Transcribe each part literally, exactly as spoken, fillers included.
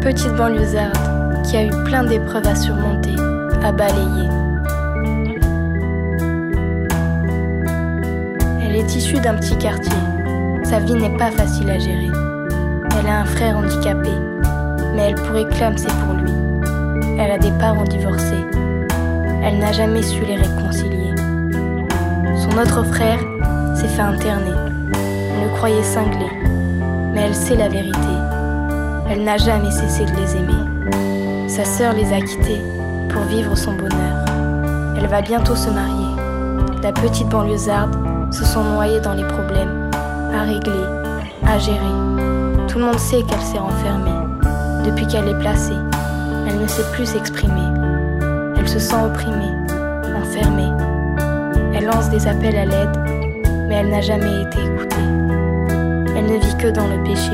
petite banlieusarde qui a eu plein d'épreuves à surmonter, à balayer. Elle est issue d'un petit quartier. Sa vie n'est pas facile à gérer. Elle a un frère handicapé, mais elle pourrait clamser pour lui. Elle a des parents divorcés. Elle n'a jamais su les réconcilier. Son autre frère s'est fait interner. On le croyait cinglé, mais elle sait la vérité. Elle n'a jamais cessé de les aimer. Sa sœur les a quittés pour vivre son bonheur. Elle va bientôt se marier. La petite banlieusarde se sont noyés dans les problèmes, à régler, à gérer. Tout le monde sait qu'elle s'est renfermée. Depuis qu'elle est placée, elle ne sait plus s'exprimer. Elle se sent opprimée, enfermée. Elle lance des appels à l'aide, mais elle n'a jamais été écoutée. Elle ne vit que dans le péché.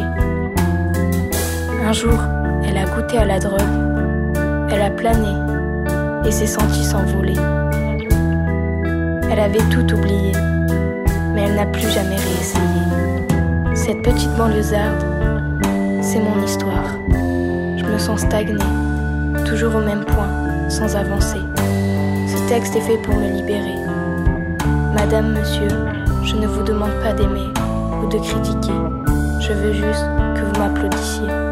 Un jour, elle a goûté à la drogue. Elle a plané et s'est sentie s'envoler. Elle avait tout oublié, mais elle n'a plus jamais réessayé. Cette petite banlieusarde, c'est mon histoire. Je me sens stagnée, toujours au même point, sans avancer. Ce texte est fait pour me libérer. Madame, monsieur, je ne vous demande pas d'aimer ou de critiquer. Je veux juste que vous m'applaudissiez.